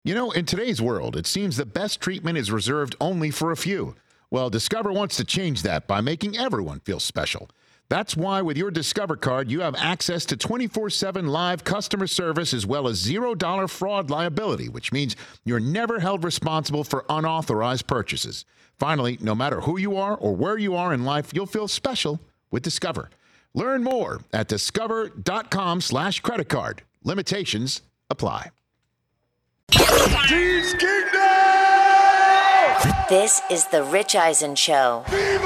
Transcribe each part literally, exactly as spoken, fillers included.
You know, in today's world, it seems the best treatment is reserved only for a few. Well, Discover wants to change that by making everyone feel special. That's why with your Discover card, you have access to twenty-four seven live customer service as well as zero dollar fraud liability, which means you're never held responsible for unauthorized purchases. Finally, no matter who you are or where you are in life, you'll feel special with Discover. Learn more at discover.com slash credit card. Limitations apply. Cheese Kingdom! This is the Rich Eisen Show. Viva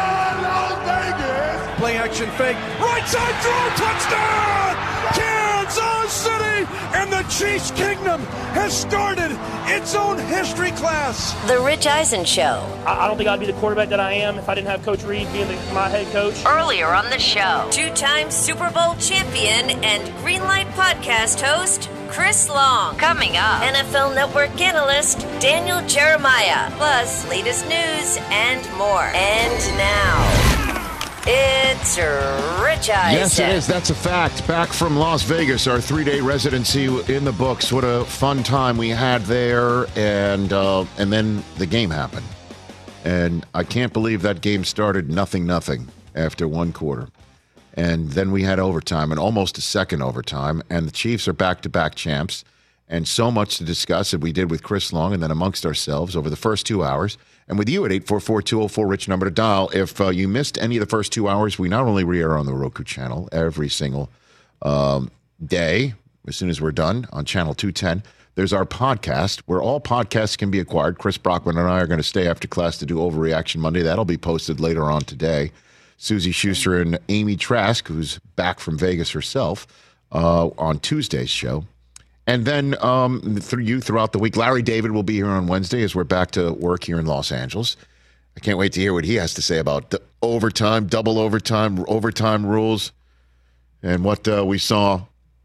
Las Vegas! Play action fake. Right side throw. Touchdown! Kansas City! And the Chiefs Kingdom has started its own history class. The Rich Eisen Show. I don't think I'd be the quarterback that I am if I didn't have Coach Reed being the, my head coach. Earlier on the show, two-time Super Bowl champion and Greenlight podcast host, Chris Long. Coming up, N F L Network analyst Daniel Jeremiah. Plus, latest news and more. And now, it's Rich Eisen. Yes, it is. That's a fact. Back from Las Vegas, our three-day residency in the books. What a fun time we had there. And uh, and then the game happened. And I can't believe that game started nothing, nothing after one quarter. And then we had overtime and almost a second overtime. And the Chiefs are back-to-back champs. And so much to discuss that we did with Chris Long and then amongst ourselves over the first two hours. And with you at eight four four, two oh four, RICH, number to dial. If uh, you missed any of the first two hours, we not only re-air on the Roku channel every single um, day, as soon as we're done, on channel two ten. There's our podcast, where all podcasts can be acquired. Chris Brockman and I are going to stay after class to do Overreaction Monday. That'll be posted later on today. Susie Schuster and Amy Trask, who's back from Vegas herself, uh, on Tuesday's show. And then um, through you throughout the week, Larry David will be here on Wednesday as we're back to work here in Los Angeles. I can't wait to hear what he has to say about the overtime, double overtime, overtime rules, and what uh, we saw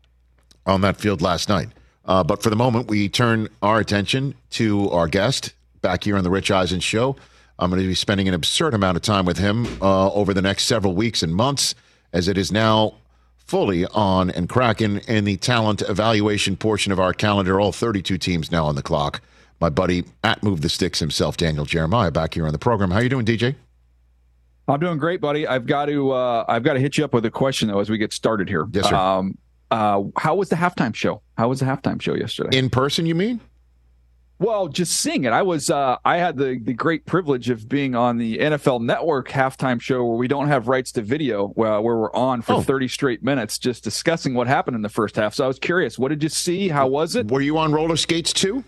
on that field last night. Uh, but for the moment, we turn our attention to our guest back here on the Rich Eisen Show. I'm going to be spending an absurd amount of time with him uh, over the next several weeks and months, as it is now fully on and cracking in the talent evaluation portion of our calendar. All thirty-two teams now on the clock. My buddy at Move the Sticks himself, Daniel Jeremiah, back here on the program. How you doing, D J? I'm doing great, buddy. I've got to uh, I've got to hit you up with a question though as we get started here. Yes, sir. Um, uh, how was the halftime show? How was the halftime show yesterday? In person, you mean? Well, just seeing it. I was uh, I had the, the great privilege of being on the N F L Network halftime show where we don't have rights to video, where, where we're on for oh. thirty straight minutes just discussing what happened in the first half. So I was curious. What did you see? How was it? Were you on roller skates too?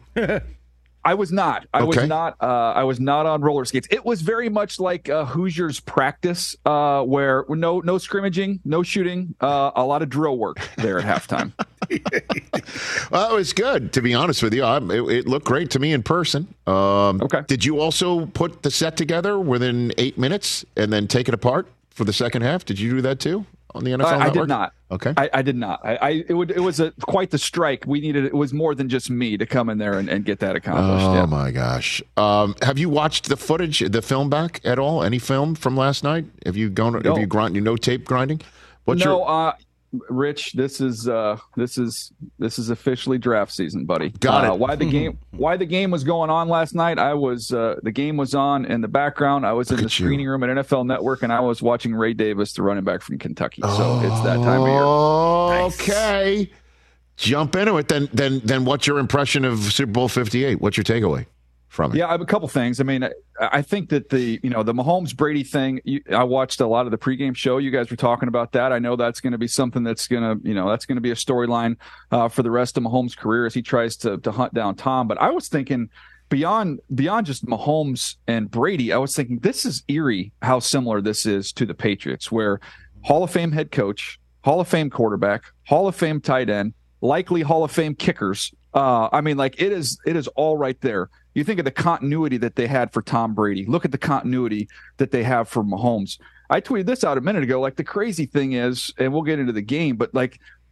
I was not. I okay. was not. Uh, I was not on roller skates. It was very much like uh, Hoosiers practice, uh, where no no scrimmaging, no shooting, uh, a lot of drill work there at halftime. Well, it was good, to be honest with you. I, it, it looked great to me in person. Um, okay. Did you also put the set together within eight minutes and then take it apart for the second half? Did you do that too on the N F L uh, Network? I did not. Okay. I, I did not. I, I it would it was a quite the strike. We needed it was more than just me to come in there and, and get that accomplished. Oh yeah. my gosh. Um, have you watched the footage, the film back at all? Any film from last night? Have you gone? No. Have you grind? You know, tape grinding? What's no, your... uh, Rich. This is uh, this is this is officially draft season, buddy. Got uh, it. Why the game? Why the game was going on last night? I was uh, the game was on in the background. I was Look in the at you. screening room at N F L Network, and I was watching Ray Davis, the running back from Kentucky. So it's that time of year. Okay. Nice. Jump into it. Then, then, then. What's your impression of Super Bowl fifty-eight? What's your takeaway from it? Yeah, I have a couple things. I mean, I, I think that the you know the Mahomes Brady thing. You, I watched a lot of the pregame show. You guys were talking about that. I know that's going to be something that's going to you know that's going to be a storyline uh, for the rest of Mahomes' career as he tries to to hunt down Tom. But I was thinking beyond beyond just Mahomes and Brady. I was thinking this is eerie how similar this is to the Patriots, where Hall of Fame head coach, Hall of Fame quarterback, Hall of Fame tight end, likely Hall of Fame kickers. Uh, I mean, like it is it is all right there. You think of the continuity that they had for Tom Brady. Look at the continuity that they have for Mahomes. I tweeted this out a minute ago. Like the crazy thing is, and we'll get into the game, but like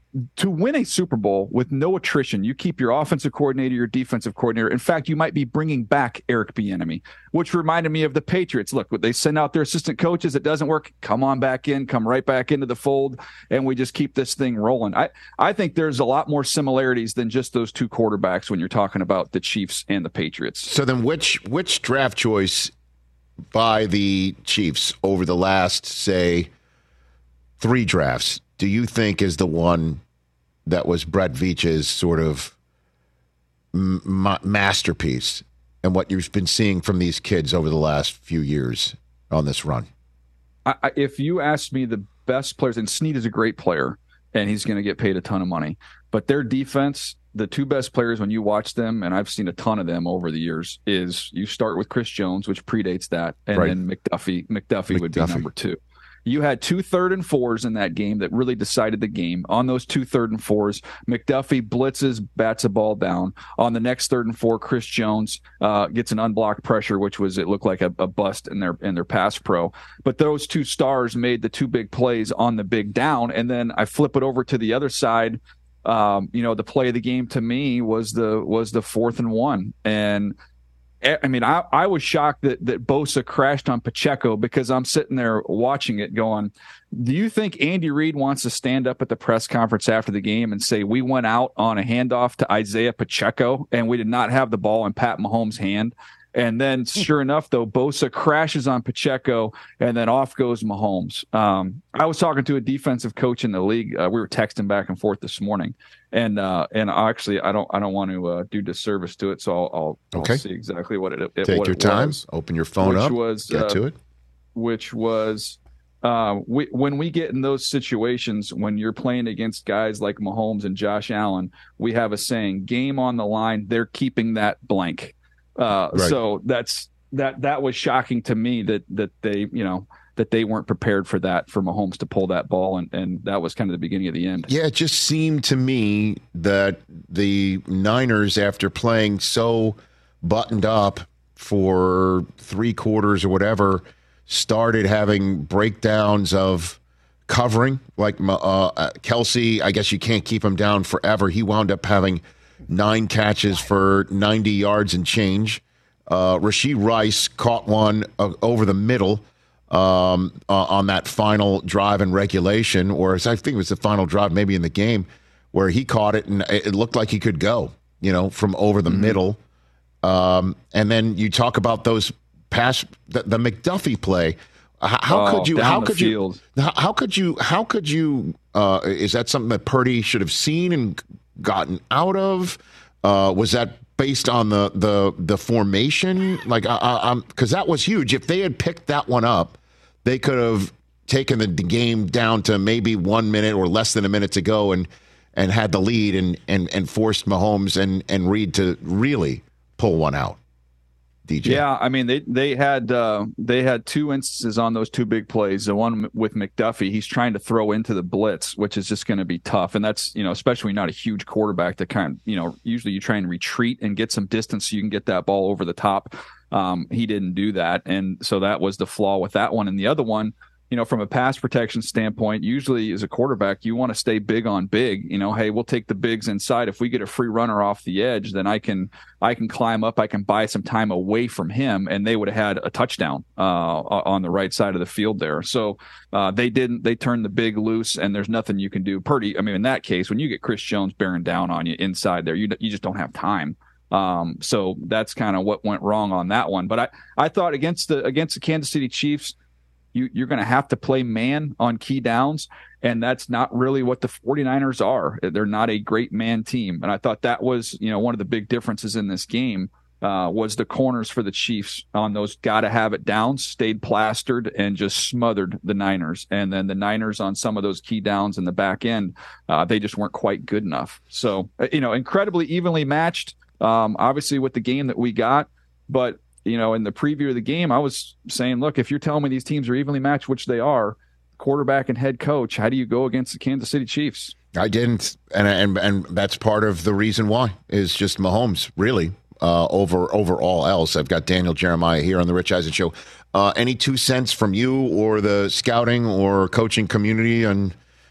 to win a Super Bowl with no attrition, you keep your offensive coordinator, your defensive coordinator. In fact, you might be bringing back Eric Bieniemy, which reminded me of the Patriots. Look, they send out their assistant coaches. It doesn't work. Come on back in, come right back into the fold, and we just keep this thing rolling. I, I think there's a lot more similarities than just those two quarterbacks when you're talking about the Chiefs and the Patriots. So then which which draft choice by the Chiefs over the last, say, three drafts do you think is the one that was Brett Veach's sort of m- masterpiece and what you've been seeing from these kids over the last few years on this run? I, I, if you ask me the best players, and Snead is a great player, and he's going to get paid a ton of money, but their defense, the two best players when you watch them, and I've seen a ton of them over the years, is you start with Chris Jones, which predates that, and right. then McDuffie. McDuffie. McDuffie would be number two. You had two third and fours in that game that really decided the game. On those two third and fours, McDuffie blitzes, bats a ball down. On the next third and four, Chris Jones uh, gets an unblocked pressure, which was, it looked like a, a bust in their in their pass pro. But those two stars made the two big plays on the big down. And then I flip it over to the other side. Um, you know, the play of the game to me was the was the fourth and one. And I mean, I, I was shocked that, that Bosa crashed on Pacheco, because I'm sitting there watching it going, do you think Andy Reid wants to stand up at the press conference after the game and say, we went out on a handoff to Isaiah Pacheco and we did not have the ball in Pat Mahomes' hand? And then sure enough, though, Bosa crashes on Pacheco and then off goes Mahomes. Um, I was talking to a defensive coach in the league. Uh, we were texting back and forth this morning. And uh, and actually, I don't I don't want to uh, do disservice to it, so I'll, I'll, okay. I'll see exactly what it, it Take what your it time. Was, Open your phone which up. Was, Get uh, to it. Which was uh, we, when we get in those situations, when you're playing against guys like Mahomes and Josh Allen, we have a saying: "Game on the line." They're keeping that blank. Uh, right. So that's that. That was shocking to me that that they you know. that they weren't prepared for that, for Mahomes to pull that ball, and, and that was kind of the beginning of the end. Yeah, it just seemed to me that the Niners, after playing so buttoned up for three quarters or whatever, started having breakdowns of covering. Like uh, Kelsey, I guess you can't keep him down forever. He wound up having nine catches for ninety yards and change. Uh, Rashee Rice caught one uh, over the middle um, uh, on that final drive in regulation, or I think it was the final drive maybe in the game, where he caught it and it looked like he could go, you know, from over the mm-hmm. middle. Um, and then you talk about those pass, the, the McDuffie play. How oh, could you? How could field. you? How, how could you? How could you? Uh, is that something that Purdy should have seen and gotten out of? Uh, was that based on the the the formation? Like, I, I, I'm because that was huge. If they had picked that one up, they could have taken the, the game down to maybe one minute or less than a minute to go, and and had the lead, and and and forced Mahomes and and Reed to really pull one out. D J. Yeah, I mean they they had uh, they had two instances on those two big plays. The one with McDuffie, he's trying to throw into the blitz, which is just going to be tough, and that's, you know, especially not a huge quarterback to kind of, you know, usually you try and retreat and get some distance so you can get that ball over the top. Um, he didn't do that, and so that was the flaw with that one. And the other one, you know, from a pass protection standpoint, usually as a quarterback, you want to stay big on big. You know, hey, we'll take the bigs inside. If we get a free runner off the edge, then I can I can climb up. I can buy some time away from him, and they would have had a touchdown uh, on the right side of the field there. So uh, they didn't. They turned the big loose, and there's nothing you can do. Purdy, I mean, in that case, when you get Chris Jones bearing down on you inside there, you you just don't have time. Um, so that's kind of what went wrong on that one. But I, I thought against the against the Kansas City Chiefs, You, you're going to have to play man on key downs, and that's not really what the 49ers are. They're not a great man team, and I thought that was, you know, one of the big differences in this game uh, was the corners for the Chiefs on those got-to-have-it downs stayed plastered and just smothered the Niners, and then the Niners on some of those key downs in the back end, uh, they just weren't quite good enough. So, you know, incredibly evenly matched, um, obviously with the game that we got, but you know, in the preview of the game, I was saying, look, if you're telling me these teams are evenly matched, which they are, quarterback and head coach, how do you go against the Kansas City Chiefs? I didn't, and and and that's part of the reason why is just Mahomes, really, uh, over over all else. I've got Daniel Jeremiah here on the Rich Eisen Show. Uh, any two cents from you or the scouting or coaching community on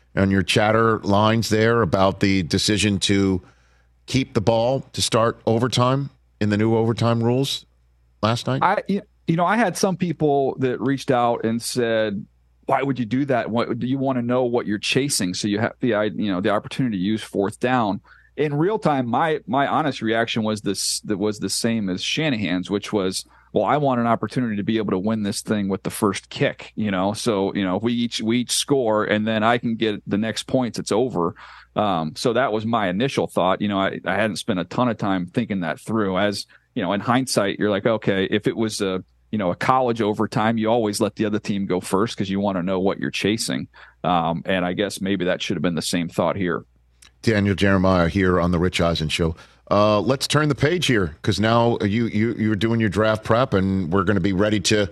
on your chatter lines there about the decision to keep the ball to start overtime in the new overtime rules last night? I, you know, I had some people that reached out and said, why would you do that? What, do you want to know what you're chasing? So you have the, you know, the opportunity to use fourth down. In real time, my my honest reaction was this that was the same as Shanahan's, which was, well, I want an opportunity to be able to win this thing with the first kick, you know. So, you know, we each we each score and then I can get the next points, it's over. Um, so that was my initial thought. You know, I, I hadn't spent a ton of time thinking that through. As, you know, in hindsight, you're like, okay, if it was a, you know, a college overtime, you always let the other team go first because you want to know what you're chasing. Um, and I guess maybe that should have been the same thought here. Daniel Jeremiah here on the Rich Eisen Show. Uh, let's turn the page here because now you, you, you're doing your draft prep and we're going to be ready to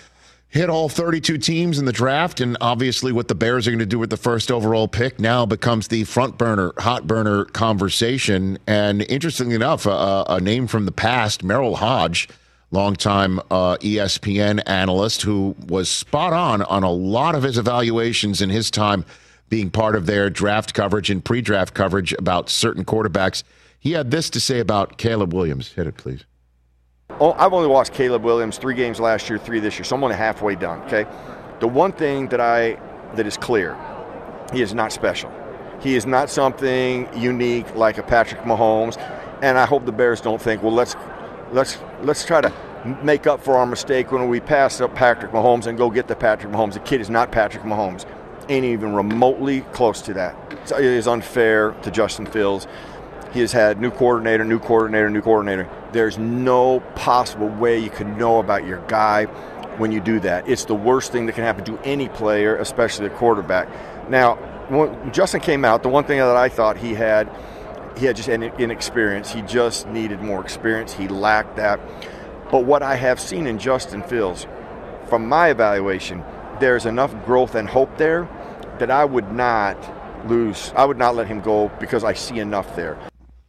hit all thirty-two teams in the draft. And obviously what the Bears are going to do with the first overall pick now becomes the front burner, hot burner conversation. And interestingly enough, a, a name from the past, Merrill Hodge, longtime uh, E S P N analyst who was spot on on a lot of his evaluations in his time being part of their draft coverage and pre-draft coverage about certain quarterbacks. He had this to say about Caleb Williams. Hit it, please. Oh, I've only watched Caleb Williams three games last year, three this year, so I'm only halfway done, okay? The one thing that I that is clear, he is not special. He is not something unique like a Patrick Mahomes, and I hope the Bears don't think, well, let's let's let's try to make up for our mistake when we pass up Patrick Mahomes and go get the Patrick Mahomes. The kid is not Patrick Mahomes. Ain't even remotely close to that. So it is unfair to Justin Fields. He has had new coordinator, new coordinator, new coordinator. There's no possible way you can know about your guy when you do that. It's the worst thing that can happen to any player, especially a quarterback. Now, when Justin came out, the one thing that I thought he had, he had just an inexperience. He just needed more experience. He lacked that. But what I have seen in Justin Fields, from my evaluation, there's enough growth and hope there that I would not lose. I would not let him go because I see enough there.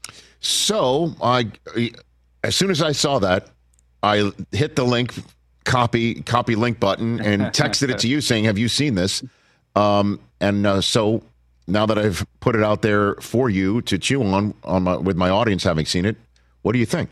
So I, as soon as I saw that, I hit the link, copy, copy link button, and texted it to you saying, "Have you seen this?" Um, and uh, so now that I've put it out there for you to chew on, on my, with my audience having seen it, what do you think?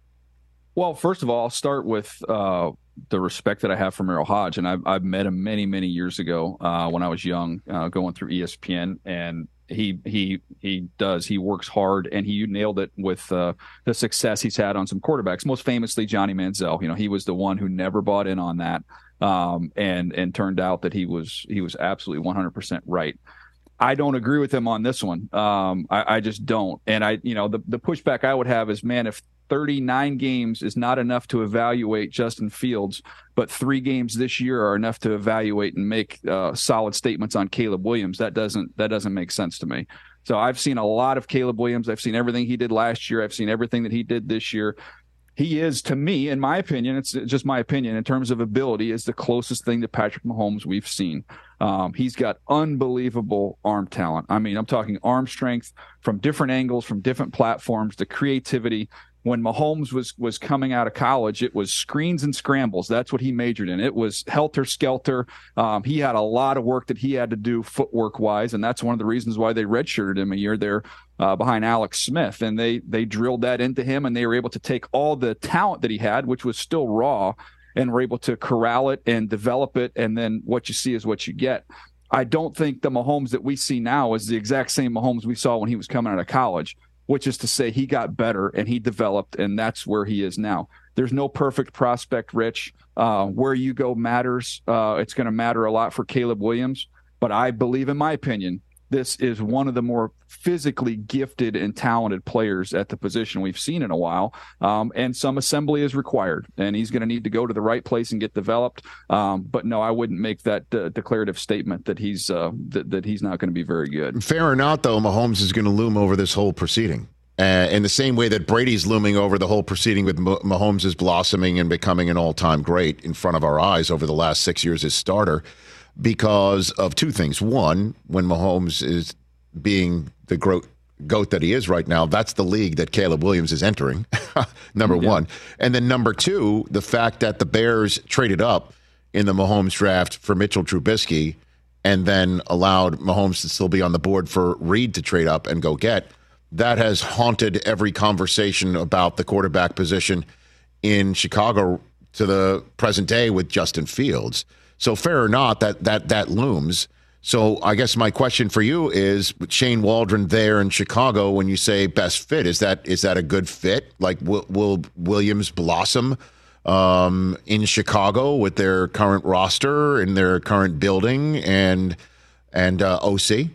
Well, first of all, I'll start with uh, the respect that I have for Merrill Hodge, and I've, I've met him many, many years ago uh, when I was young, uh, going through E S P N, and he he he does he works hard, and he nailed it with uh, the success he's had on some quarterbacks, most famously Johnny Manziel. You know, he was the one who never bought in on that, um, and and turned out that he was he was absolutely one hundred percent right. I don't agree with him on this one. Um, I, I just don't, and I you know the the pushback I would have is, man, if thirty-nine games is not enough to evaluate Justin Fields, but three games this year are enough to evaluate and make uh, solid statements on Caleb Williams. That doesn't that doesn't make sense to me. So I've seen a lot of Caleb Williams. I've seen everything he did last year. I've seen everything that he did this year. He is, to me, in my opinion, it's just my opinion, in terms of ability, is the closest thing to Patrick Mahomes we've seen. Um, he's got unbelievable arm talent. I mean, I'm talking arm strength from different angles, from different platforms, the creativity. When Mahomes was was coming out of college, it was screens and scrambles. That's what he majored in. It was helter-skelter. Um, he had a lot of work that he had to do footwork-wise, and that's one of the reasons why they redshirted him a year there uh, behind Alex Smith. And they they drilled that into him, and they were able to take all the talent that he had, which was still raw, and were able to corral it and develop it, and then what you see is what you get. I don't think the Mahomes that we see now is the exact same Mahomes we saw when he was coming out of college, which is to say he got better and he developed, and that's where he is now. There's no perfect prospect, Rich. Uh, where you go matters. Uh, it's going to matter a lot for Caleb Williams. But I believe, in my opinion, this is one of the more physically gifted and talented players at the position we've seen in a while. Um, and some assembly is required, and he's going to need to go to the right place and get developed. Um, but no, I wouldn't make that uh, declarative statement that he's uh, that, that he's not going to be very good. Fair or not, though, Mahomes is going to loom over this whole proceeding. Uh, in the same way that Brady's looming over the whole proceeding with Mah- Mahomes is blossoming and becoming an all-time great in front of our eyes over the last six years as starter, because of two things. One, when Mahomes is being the gro- goat that he is right now, that's the league that Caleb Williams is entering, number yeah. one. And then number two, the fact that the Bears traded up in the Mahomes draft for Mitchell Trubisky, and then allowed Mahomes to still be on the board for Reed to trade up and go get. That has haunted every conversation about the quarterback position in Chicago to the present day with Justin Fields. So fair or not, that that that looms. So I guess my question for you is, with Shane Waldron there in Chicago, when you say best fit, is that is that a good fit? Like, will, will Williams blossom um, in Chicago with their current roster and their current building and and uh, O C?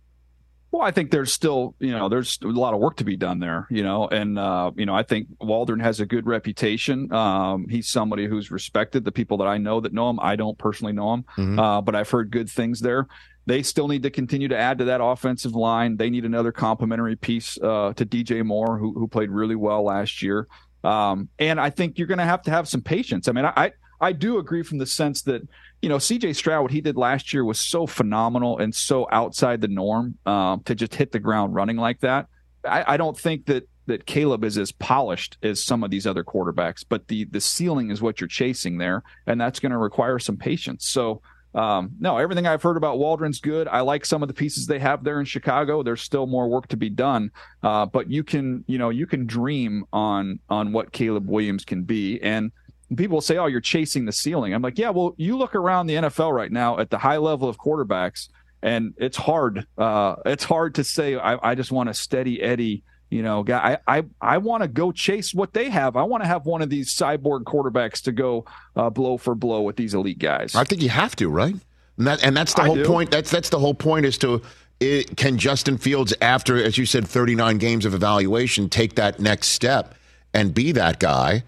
Well, I think there's still, you know, there's a lot of work to be done there, you know, and, uh, you know, I think Waldron has a good reputation. Um, he's somebody who's respected. The people that I know that know him, I don't personally know him, mm-hmm. uh, but I've heard good things there. They still need to continue to add to that offensive line. They need another complementary piece uh, to D J Moore, who, who played really well last year. Um, and I think you're going to have to have some patience. I mean, I, I, I do agree from the sense that, you know, C J Stroud, what he did last year was so phenomenal and so outside the norm um, to just hit the ground running like that. I, I don't think that that Caleb is as polished as some of these other quarterbacks, but the the ceiling is what you're chasing there, and that's going to require some patience. So, um, no, everything I've heard about Waldron's good. I like some of the pieces they have there in Chicago. There's still more work to be done, uh, but you can, you know, you can dream on on what Caleb Williams can be. And people say, oh, you're chasing the ceiling. I'm like, yeah, well, you look around the N F L right now at the high level of quarterbacks, and it's hard. Uh, it's hard to say, I, I just want a steady Eddie, you know, guy. I, I, I want to go chase what they have. I want to have one of these cyborg quarterbacks to go uh, blow for blow with these elite guys. I think you have to, right? And, that, and that's the whole point. That's, that's the whole point is to, it, can Justin Fields, after, as you said, thirty-nine games of evaluation, take that next step and be that guy?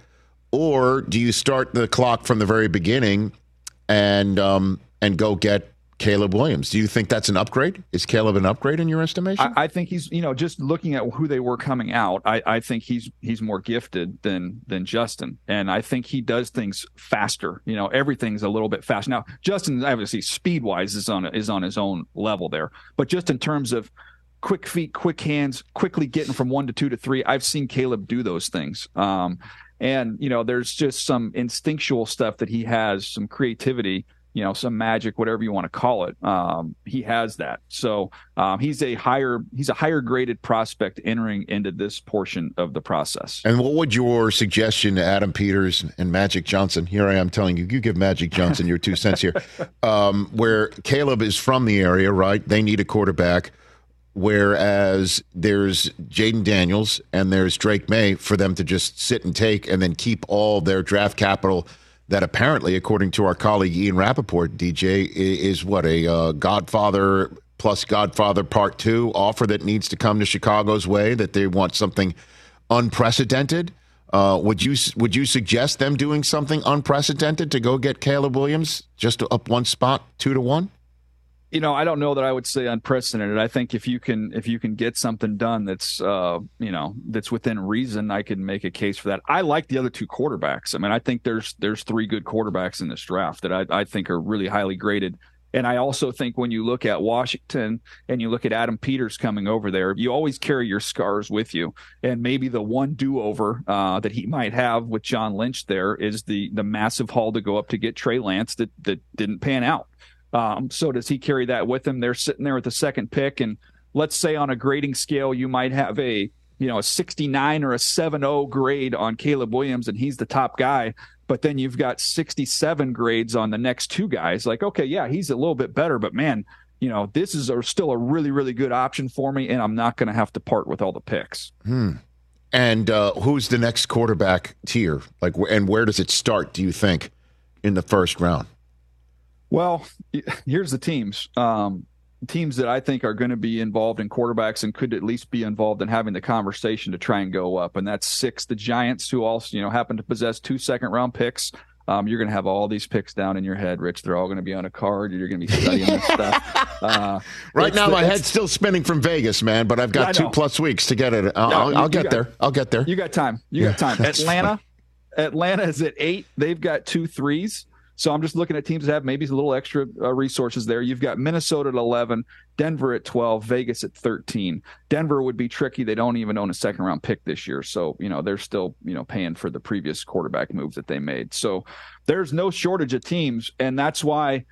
Or do you start the clock from the very beginning and um, and go get Caleb Williams? Do you think that's an upgrade? Is Caleb an upgrade in your estimation? I, I think he's, you know, just looking at who they were coming out, I, I think he's he's more gifted than than Justin. And I think he does things faster. You know, everything's a little bit faster. Now, Justin, obviously, speed-wise is on is on his own level there. But just in terms of quick feet, quick hands, quickly getting from one to two to three, I've seen Caleb do those things. Um And, you know, there's just some instinctual stuff that he has, some creativity, you know, some magic, whatever you want to call it. Um, he has that. So um, he's a higher he's a higher graded prospect entering into this portion of the process. And what would your suggestion to Adam Peters and Magic Johnson? Here I am telling you, you give Magic Johnson your two cents here. Um, where Caleb is from the area, right? They need a quarterback. Whereas there's Jaden Daniels and there's Drake May for them to just sit and take and then keep all their draft capital that apparently, according to our colleague Ian Rappaport, D J, is what, a uh, Godfather plus Godfather Part two offer that needs to come to Chicago's way, that they want something unprecedented. Uh, would you would you suggest them doing something unprecedented to go get Caleb Williams just up one spot, two to one? You know, I don't know that I would say unprecedented. I think if you can if you can get something done that's uh, you know, that's within reason, I can make a case for that. I like the other two quarterbacks. I mean, I think there's there's three good quarterbacks in this draft that I, I think are really highly graded. And I also think when you look at Washington and you look at Adam Peters coming over there, you always carry your scars with you. And maybe the one do-over uh, that he might have with John Lynch there is the the massive haul to go up to get Trey Lance that that didn't pan out. Um, so does he carry that with him? They're sitting there at the second pick, and let's say on a grading scale, you might have a, you know, a sixty-nine or a seven oh grade on Caleb Williams, and he's the top guy. But then you've got sixty-seven grades on the next two guys. Like, okay, yeah, he's a little bit better, but man, you know, this is a, still a really, really good option for me, and I'm not going to have to part with all the picks. Hmm. And uh, who's the next quarterback tier? Like, and where does it start, do you think, in the first round? Well, here's the teams. Um, teams that I think are going to be involved in quarterbacks and could at least be involved in having the conversation to try and go up. And that's six, the Giants, who also, you know, happen to possess two second round picks. Um, you're going to have all these picks down in your head, Rich. They're all going to be on a card. You're going to be studying this stuff. Uh, right now, the, my head's still spinning from Vegas, man, but I've got two plus weeks to get it. I'll, no, I'll, I'll get got, there. I'll get there. You got time. You got time. Atlanta, Atlanta is at eight. They've got two threes. So I'm just looking at teams that have maybe a little extra uh, resources there. You've got Minnesota at eleven, Denver at twelve, Vegas at thirteen. Denver would be tricky. They don't even own a second round pick this year. So, you know, they're still, you know, paying for the previous quarterback moves that they made. So there's no shortage of teams. And that's why,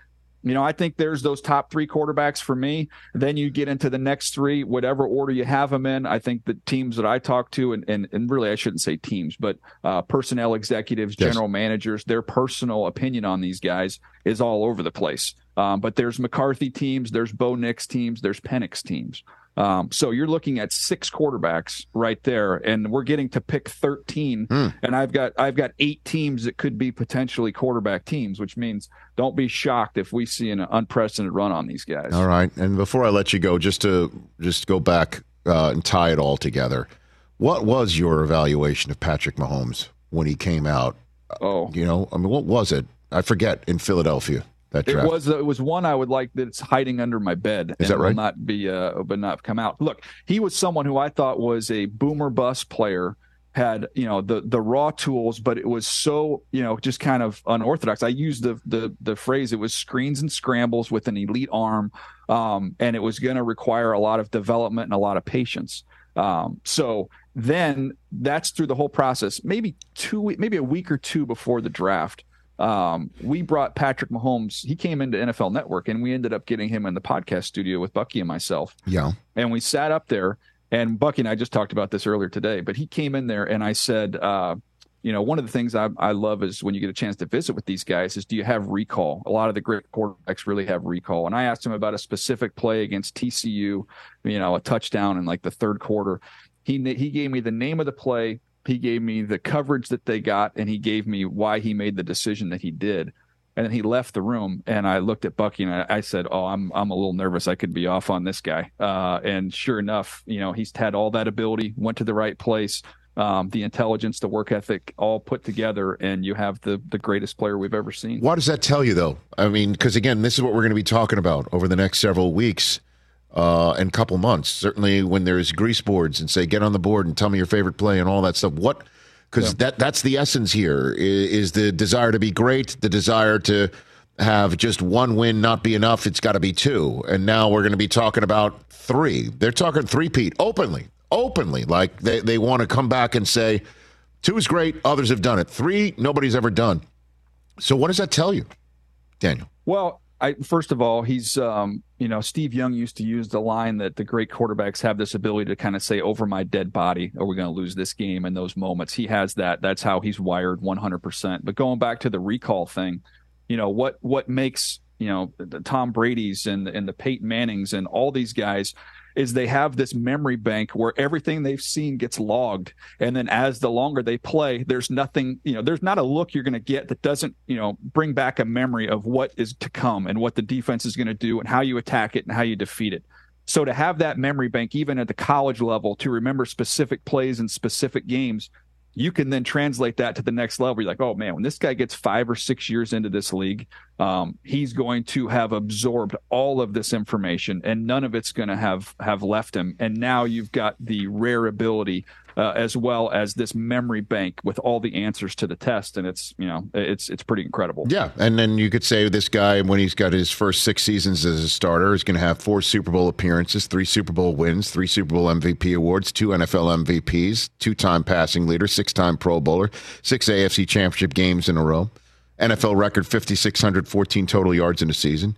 You know, I think there's those top three quarterbacks for me. Then you get into the next three, whatever order you have them in. I think the teams that I talk to, and and, and really I shouldn't say teams, but uh, personnel executives, yes. general managers, their personal opinion on these guys is all over the place. Um, but there's McCarthy teams, there's Bo Nix teams, there's Penix teams. Um, so you're looking at six quarterbacks right there, and we're getting to pick thirteen. Mm. And I've got I've got eight teams that could be potentially quarterback teams, which means don't be shocked if we see an unprecedented run on these guys. All right, and before I let you go, just to just go back uh, and tie it all together, what was your evaluation of Patrick Mahomes when he came out? Oh, you know, I mean, what was it? I forget in Philadelphia. That it was it was one I would like that's hiding under my bed. Is that right? Will not be uh, but not come out. Look, he was someone who I thought was a boomer bust player. Had you know the the raw tools, but it was so you know just kind of unorthodox. I used the the the phrase it was screens and scrambles with an elite arm, um, and it was going to require a lot of development and a lot of patience. Um, so then that's through the whole process. Maybe two, maybe a week or two before the draft. Um, we brought Patrick Mahomes. He came into N F L Network, and we ended up getting him in the podcast studio with Bucky and myself. Yeah. And we sat up there, and Bucky and I just talked about this earlier today, but he came in there, and I said, uh, you know, one of the things I, I love is when you get a chance to visit with these guys is, do you have recall? A lot of the great quarterbacks really have recall. And I asked him about a specific play against T C U, you know, a touchdown in like the third quarter. He he gave me the name of the play. He gave me the coverage that they got, and he gave me why he made the decision that he did. And then he left the room, and I looked at Bucky, and I, I said, oh, I'm I'm a little nervous. I could be off on this guy. Uh, and sure enough, you know, he's had all that ability, went to the right place, um, the intelligence, the work ethic, all put together, and you have the the greatest player we've ever seen. What does that tell you, though? I mean, because, again, this is what we're going to be talking about over the next several weeks. Uh, and couple months, certainly when there's grease boards and say, get on the board and tell me your favorite play and all that stuff. What, because yeah. that that's the essence here is, is the desire to be great, the desire to have just one win not be enough. It's got to be two. And now we're going to be talking about three. They're talking three-peat openly, openly. Like they, they want to come back and say, two is great, others have done it. Three, nobody's ever done. So what does that tell you, Daniel? Well, I, first of all, he's, um, you know, Steve Young used to use the line that the great quarterbacks have this ability to kind of say, over my dead body, are we going to lose this game in those moments? He has that. That's how he's wired one hundred percent. But going back to the recall thing, you know, what what makes, you know, the Tom Brady's and, and the Peyton Mannings and all these guys is they have this memory bank where everything they've seen gets logged. And then as the longer they play, there's nothing, you know, there's not a look you're going to get that doesn't, you know, bring back a memory of what is to come and what the defense is going to do and how you attack it and how you defeat it. So to have that memory bank, even at the college level, to remember specific plays and specific games, you can then translate that to the next level. You're like, oh man, when this guy gets five or six years into this league, um, he's going to have absorbed all of this information and none of it's going to have, have left him. And now you've got the rare ability uh, as well as this memory bank with all the answers to the test. And it's, you know, it's, it's pretty incredible. Yeah. And then you could say this guy, when he's got his first six seasons as a starter, is going to have four Super Bowl appearances, three Super Bowl wins, three Super Bowl M V P awards, two N F L M V Ps, two-time passing leader, six-time Pro Bowler, six A F C championship games in a row, N F L record five thousand six hundred fourteen total yards in a season.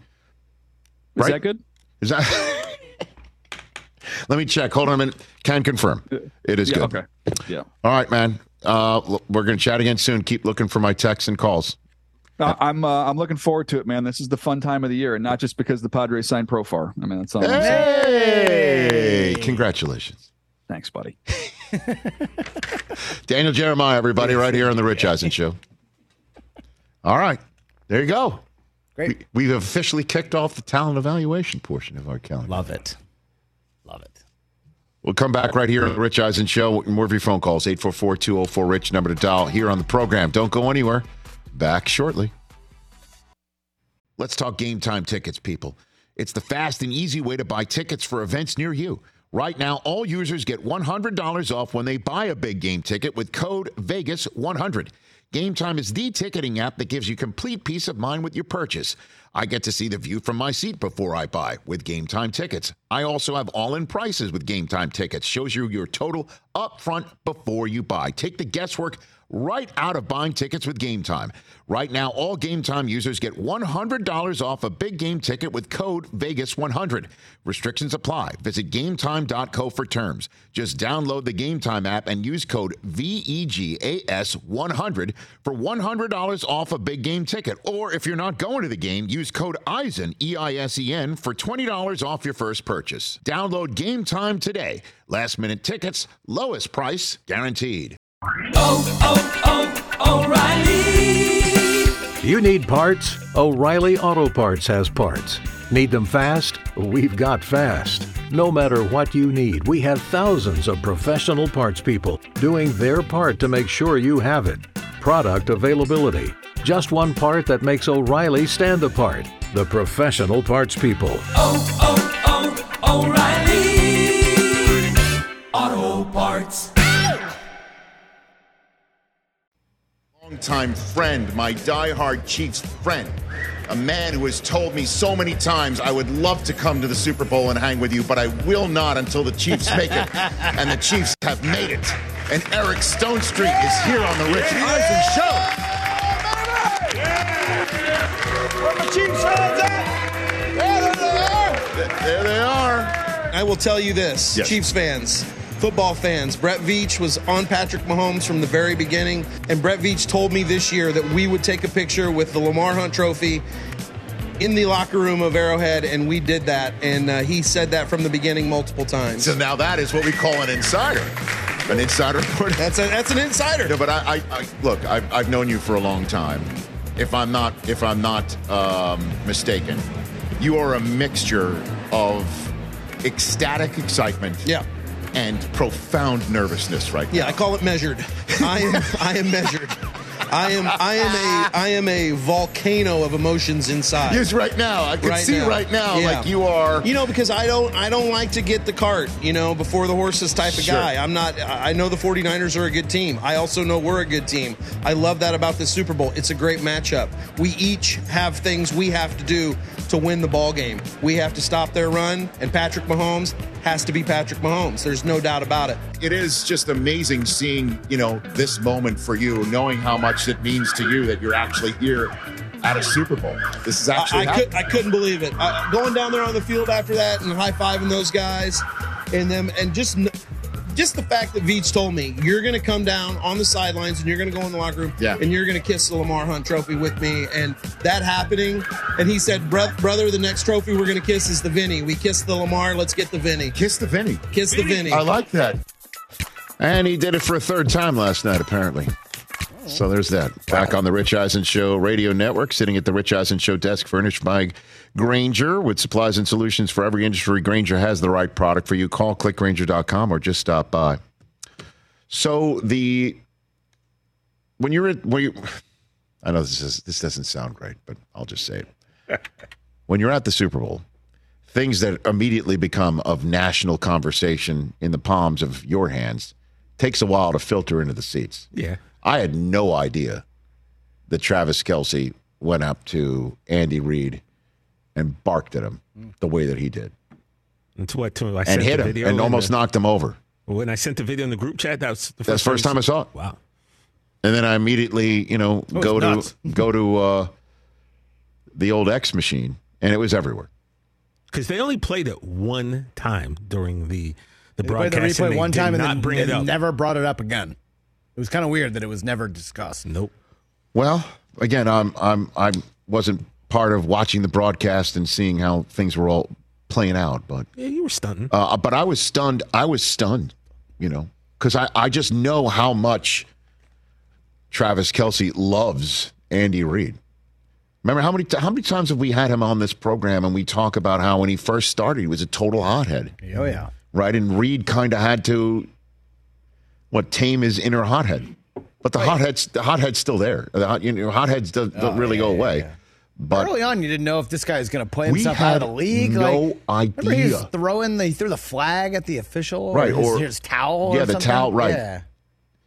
Is right? that good? Is that? Let me check. Hold on a minute. Can confirm. It is yeah, good. Okay. Yeah. All right, man. Uh, we're going to chat again soon. Keep looking for my texts and calls. Uh, I'm uh, I'm looking forward to it, man. This is the fun time of the year, and not just because the Padres signed Profar. I mean, that's all. I'm saying. Hey! Congratulations. Thanks, buddy. Daniel Jeremiah, everybody, right here on the Rich Eisen Show. All right. There you go. Great. We, we've officially kicked off the talent evaluation portion of our calendar. Love it. Love it. We'll come back right here on the Rich Eisen Show. More of your phone calls, eight four four, two oh four, RICH, number to dial here on the program. Don't go anywhere. Back shortly. Let's talk Game Time tickets, people. It's the fast and easy way to buy tickets for events near you. Right now, all users get one hundred dollars off when they buy a big game ticket with code Vegas one hundred. Game Time is the ticketing app that gives you complete peace of mind with your purchase. I get to see the view from my seat before I buy with Game Time tickets. I also have all-in prices with Game Time tickets. Shows you your total up front before you buy. Take the guesswork right out of buying tickets with Game Time. Right now, all Game Time users get one hundred dollars off a big game ticket with code Vegas one hundred. Restrictions apply. Visit game time dot co for terms. Just download the Game Time app and use code V E G A S one hundred for one hundred dollars off a big game ticket. Or if you're not going to the game, use code EISEN, E I S E N, for twenty dollars off your first purchase. Download Game Time today. Last minute tickets, lowest price guaranteed. Oh, oh, oh, O'Reilly! You need parts? O'Reilly Auto Parts has parts. Need them fast? We've got fast. No matter what you need, we have thousands of professional parts people doing their part to make sure you have it. Product availability. Just one part that makes O'Reilly stand apart. The professional parts people. Oh, oh, oh, O'Reilly! Auto Parts. Longtime friend, my diehard Chiefs friend, a man who has told me so many times I would love to come to the Super Bowl and hang with you, but I will not until the Chiefs make it. And the Chiefs have made it. And Eric Stonestreet is here on the Rich Eisen Show. Where the Chiefs fans at? There they are. There they are. I will tell you this, Yes. Chiefs fans, football fans, Brett Veach was on Patrick Mahomes from the very beginning, and Brett Veach told me this year that we would take a picture with the Lamar Hunt Trophy in the locker room of Arrowhead, and we did that, and uh, he said that from the beginning multiple times. So now that is what we call an insider. An insider report. That's a, that's an insider. No, but I, I, I look, I've, I've known you for a long time. If I'm not, if I'm not um, mistaken, you are a mixture of ecstatic excitement. Yeah. And profound nervousness right now. Yeah, I call it measured. I am I am measured. I am I am a I am a volcano of emotions inside. Yes, right now. I can Right see now. right now Yeah. like you are. You know, because I don't I don't like to get the cart, you know, before the horses type of Sure. guy. I'm not I know the 49ers are a good team. I also know we're a good team. I love that about the Super Bowl. It's a great matchup. We each have things we have to do to win the ball game. We have to stop their run, and Patrick Mahomes has to be Patrick Mahomes. There's no doubt about it. It is just amazing seeing, you know, this moment for you, knowing how much it means to you that you're actually here at a Super Bowl. This is actually I, I, could, I couldn't believe it. I, going down there on the field after that and high-fiving those guys and them, and just just the fact that Veach told me, you're going to come down on the sidelines and you're going to go in the locker room Yeah. and you're going to kiss the Lamar Hunt trophy with me, and that happening, and he said, Bro- brother, the next trophy we're going to kiss is the Vinny. We kissed the Lamar, let's get the Vinny. Kiss the Vinny. Kiss the Vinny. I like that. And he did it for a third time last night, apparently. So there's that. Back on the Rich Eisen Show radio network, sitting at the Rich Eisen Show desk, furnished by Grainger with supplies and solutions for every industry. Grainger has the right product for you. Call click grainger dot com or just stop by. So the when you're at when you, I know this is this doesn't sound great, but I'll just say it. When you're at the Super Bowl, things that immediately become of national conversation in the palms of your hands takes a while to filter into the seats. Yeah. I had no idea that Travis Kelce went up to Andy Reid and barked at him the way that he did. That's what to, I and sent hit the him video and in almost the, knocked him over. When I sent the video in the group chat, that was the That's the first time I saw it. Wow. And then I immediately, you know, was go nuts. to go to uh, the old X machine, and it was everywhere. Because they only played it one time during the the They played the broadcast. replay and one they time did and not then bring it they up. never brought it up again. It was kind of weird that it was never discussed. Nope. Well, again, I'm I'm I wasn't part of watching the broadcast and seeing how things were all playing out, but Yeah, you were stunting. uh, but I was stunned. I was stunned, you know, because I I just know how much Travis Kelce loves Andy Reid. Remember how many t- how many times have we had him on this program and we talk about how when he first started he was a total hothead. Oh yeah. Right, and Reid kind of had to what tame his inner hothead, but the hothead's the hothead's still there. The hot, you know, hotheads don't, don't Oh, really yeah, go yeah, away. yeah. But Early on, you didn't know if this guy is going to play We himself out of had the league. no like, Remember he was idea. throwing the, he threw the flag at the official, Right, Or his, or- his towel, yeah, or the something? towel, right. Yeah.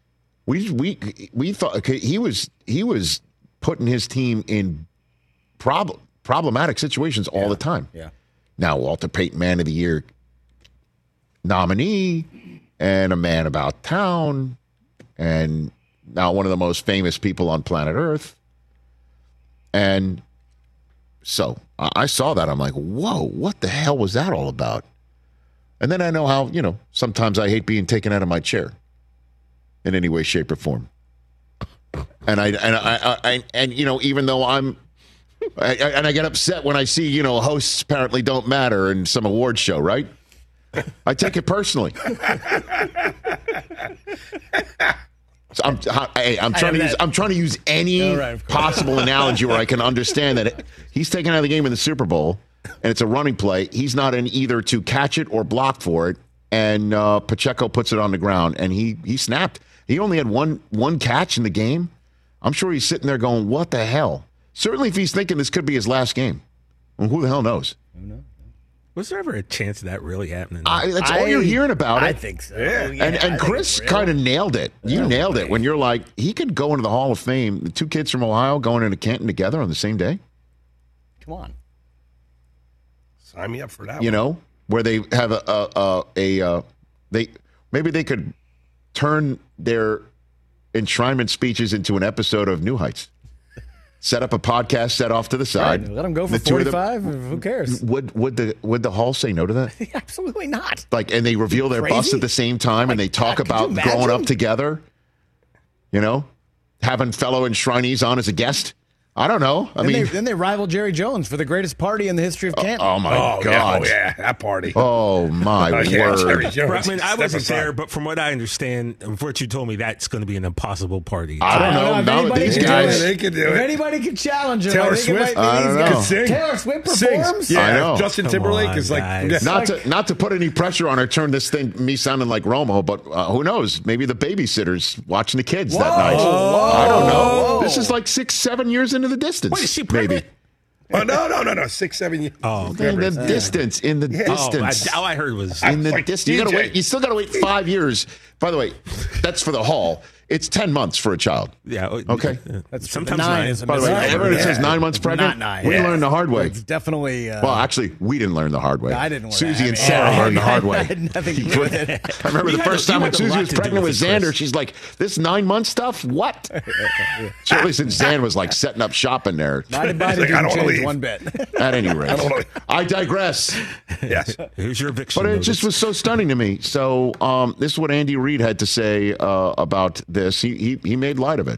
We we we thought okay, he was he was putting his team in problem problematic situations all yeah. the time. Yeah. Now Walter Payton Man of the Year nominee and a man about town and now one of the most famous people on planet Earth. And so I saw that. I'm like, whoa, what the hell was that all about? And then I know how, you know, sometimes I hate being taken out of my chair in any way, shape, or form. And I, and I, I, I and you know, even though I'm, I, I, and I get upset when I see, you know, hosts apparently don't matter in some award show, right? I take it personally. So I'm, I, I'm trying to use, I'm trying to use any right, possible analogy where I can understand that it, he's taken out of the game in the Super Bowl, and it's a running play. He's not in either to catch it or block for it, and uh, Pacheco puts it on the ground, and he he snapped. He only had one one catch in the game. I'm sure he's sitting there going, "What the hell?" Certainly, if he's thinking this could be his last game, well, who the hell knows? Who knows? Was there ever a chance of that really happening? I, that's all I, you're hearing about it. I think so. Yeah. And, yeah, and Chris kind of nailed it. You no nailed way. it when you're like, he could go into the Hall of Fame. The two kids from Ohio going into Canton together on the same day. Come on. Sign me up for that You one. know, where they have a, a, a, a uh, they maybe they could turn their enshrinement speeches into an episode of New Heights. Set up a podcast set off to the side. Right, let them go for forty-five. Who cares? Would would the would the Hall say no to that? Absolutely not. Like, and they reveal their Crazy? bust at the same time, My and they talk God, about could you growing up imagine? together. You know, having fellow enshrinees on as a guest. I don't know. I then mean, they, then they rival Jerry Jones for the greatest party in the history of Canton. Oh, my Oh, God. Yeah, oh, yeah, that party. Oh, my Oh, yeah, word. Jerry Jones. I mean, I wasn't Step aside. there, but from what I understand, from what you told me, that's going to be an impossible party. I don't know. if No, anybody these can do guys. it- They can do If it. anybody can challenge him, Taylor I think it Swift? might be I these don't guys. know. Sing. Taylor Swift Sings. performs? Yeah, I know. Justin Come Timberlake on, is like, guys. yeah. Not like- to not to put any pressure on or turn this thing me sounding like Romo, but uh, who knows? Maybe the babysitter's watching the kids that Whoa, night. whoa, I don't know. whoa. This is like six, seven years into the distance. Wait, is she maybe pregnant? Oh, no, no, no, no. Six, seven years. Oh, in the distance. In the Oh, distance. I, all I heard was in the like distance. You gotta D J. wait. You still gotta wait five years. By the way, that's for the Hall. It's ten months for a child. yeah. Okay. That's Sometimes nine nine. is a By the way, misnomer. everyone Yeah. says nine months It's pregnant. not nine. We Yeah. learned the hard way. It's definitely. Uh, Well, actually, we didn't learn the hard way. I didn't learn Susie that. I and mean, Sarah yeah. learned the hard way. I had nothing to do with it. I remember You the had first a- time you when had a Susie lot was to do pregnant with with it, Chris. Xander, she's like, "This nine month stuff, what?" Certainly, since Xan was like setting up shop in there. My body Like, I didn't don't wanna change leave. one bit. At any rate, don't know. I digress. Yes. Here's your eviction. But it notice. just was so stunning to me. So um, this is what Andy Reid had to say uh, about this. He, he he made light of it.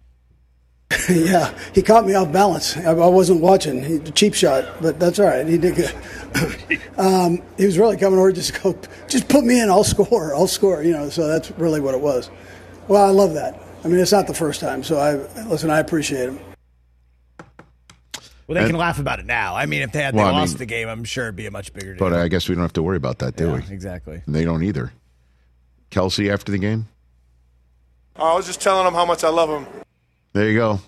Yeah, he caught me off balance. I, I wasn't watching. He, cheap shot, but that's all right. He did good. um, he was really coming over just to go, just put me in. I'll score. I'll score. You know, so that's really what it was. Well, I love that. I mean, it's not the first time. So I listen. I appreciate him. Well, they And- can laugh about it now. I mean, if they had Well, they I lost mean- the game, I'm sure it'd be a much bigger deal. But I guess we don't have to worry about that, do Yeah, we? exactly. And they don't either. Kelsey after the game. I was just telling him how much I love him. There you go.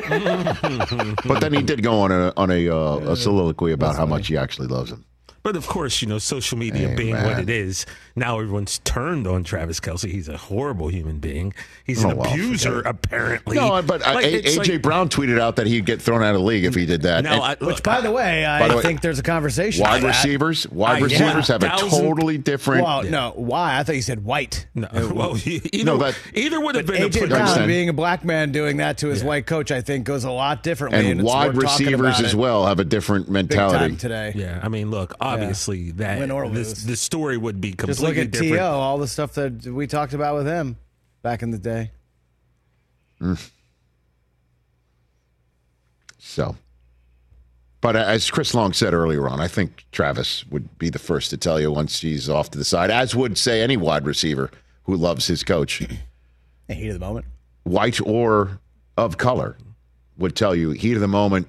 But then he did go on a on a, uh, a soliloquy about how much he actually loves him. But of course, you know, social media Hey, being man. what it is, now everyone's turned on Travis Kelce. He's a horrible human being. He's Oh, an well, abuser, forget it. apparently. No, but uh, Like, A- it's AJ like- Brown tweeted out that he'd get thrown out of the league if he did that. Now, And I, Which, look, by the way, I By the way, think there's a conversation. wide for that. receivers, wide I- receivers yeah, have a thousand- totally different. Well, no, why? I thought you said white. no, well, either, No, that- either would have But been a A J pretty- Brown understand. being a black man doing that to his white coach, I think, goes a lot differently. and And, it's wide worth talking receivers about as it well have a different big mentality. time today. Yeah, I mean, look, obviously that Win or this, lose. the story would be Just look completely at different. T O, all the stuff that we talked about with him back in the day. So, but as Chris Long said earlier on, I think Travis would be the first to tell you once he's off to the side, as would say any wide receiver who loves his coach, The heat of the moment. white or of color, would tell you heat of the moment.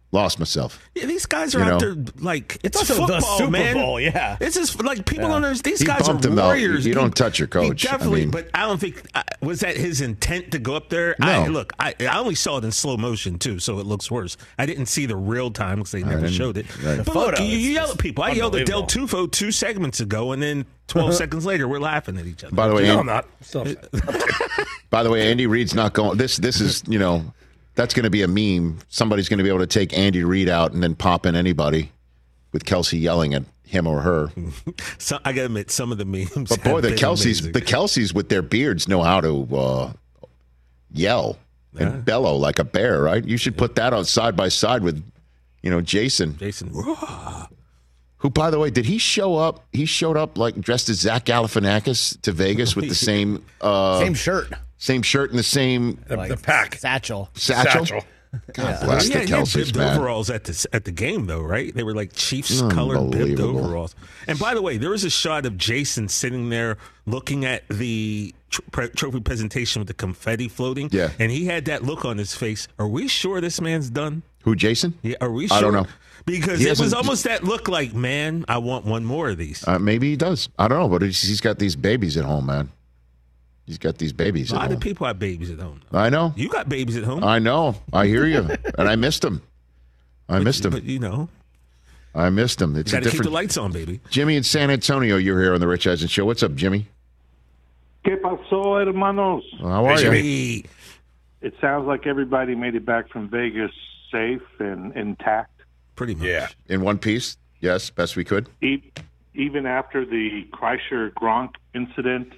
lost myself. Yeah, these guys are You out know? there like it's, It's also the football, Super man. Bowl, yeah. This is like people Yeah. don't understand. These He guys are bumped him, though. warriors. You He- don't touch your coach. He I definitely, mean- but I don't think uh, was that his intent to go up there. No. I, look, I, I only saw it in slow motion too, so it looks worse. I didn't see the real time because they never didn't- showed it. right. But The look, photo, you, you it's yell just at people. I yelled at Del unbelievable. Tufo two segments ago, and then twelve seconds later, we're laughing at each other. By the way, No, An- I'm not. Still upset. by the way, Andy Reid's not going. This this is you know that's going to be a meme. Somebody's going to be able to take Andy Reid out and then pop in anybody with Kelsey yelling at him or her. So, I gotta admit, some of the memes. But boy, have the been Kelseys, amazing. the Kelseys with their beards know how to uh, yell and Yeah. bellow like a bear, right? You should put that on side by side with, you know, Jason. Jason. Who, by the way, did he show up? He showed up like dressed as Zach Galifianakis to Vegas with the same uh, Same shirt. same shirt and the same The, Like the pack. Satchel. satchel. Satchel. God bless He the had, he had Kelseys, bibbed man. overalls at the at the game, though, right? They were like Chiefs colored bibbed Unbelievable. overalls. And by the way, there was a shot of Jason sitting there looking at the tr- pre- trophy presentation with the confetti floating. Yeah. and he had that look on his face. Are we sure this man's done? Who, Jason? Yeah, are we sure? I don't know. Because He it was hasn't- almost that look like, man, I want one more of these. Uh, maybe he does. I don't know, but he's, he's got these babies at home, man. He's got these babies a at lot home. of people have babies at home. I know. You got babies at home. I know. I hear you. And I missed him. I missed him. But, you know, I missed him. It's you a got to keep different. the lights on, baby. Jimmy in San Antonio, you're here on the Rich Eisen Show. What's up, Jimmy? ¿Qué pasó, hermanos? How are you? Hey, It sounds like everybody made it back from Vegas safe and intact, pretty much. Yeah. In one piece? Yes, best we could. e- even after the Kreischer Gronk incident.